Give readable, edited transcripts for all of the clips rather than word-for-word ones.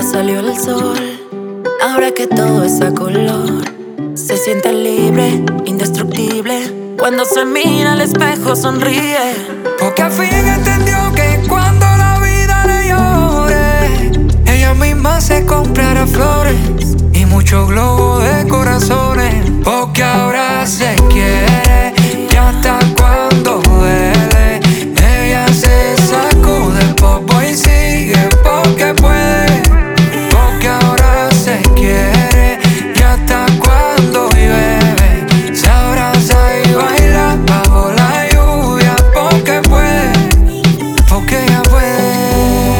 salió el sol, ahora que todo es a color. Se siente libre, indestructible. Cuando se mira al espejo sonríe, porque al fin entendió que cuando la vida le llore, ella misma se comprará flores y muchos globos de corazones. Porque ahora se quiere y hasta cuando duele, ella se sacude el polvo y sigue porque puede. Porque ahora se quiere y hasta cuando llueve, se abraza y baila bajo la lluvia. Porque puede, porque ella puede.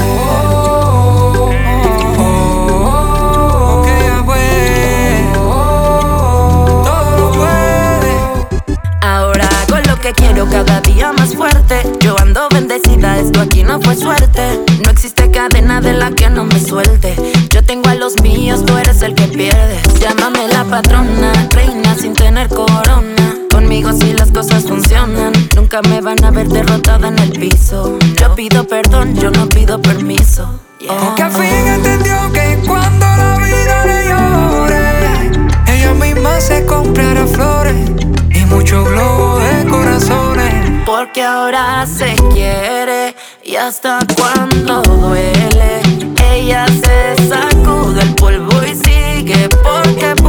Porque ella puede, todo lo puede. ahora hago lo que quiero cada día más fuerte. Yo ando bendecida, esto aquí no fue suerte. No existe cadena de la que no me suelte. Yo tengo a los míos, tú eres el que pierdes. Llámame la patrona, reina sin tener corona. Conmigo si las cosas funcionan, nunca me van a ver derrotada en el piso. Yo pido perdón, yo no pido permiso. Porque al fin entendió que cuando la vida le llore, ella misma se comprará flores y muchos globos de corazones. Porque ahora se quiere y hasta cuando duele, ella se sacude el polvo y sigue porque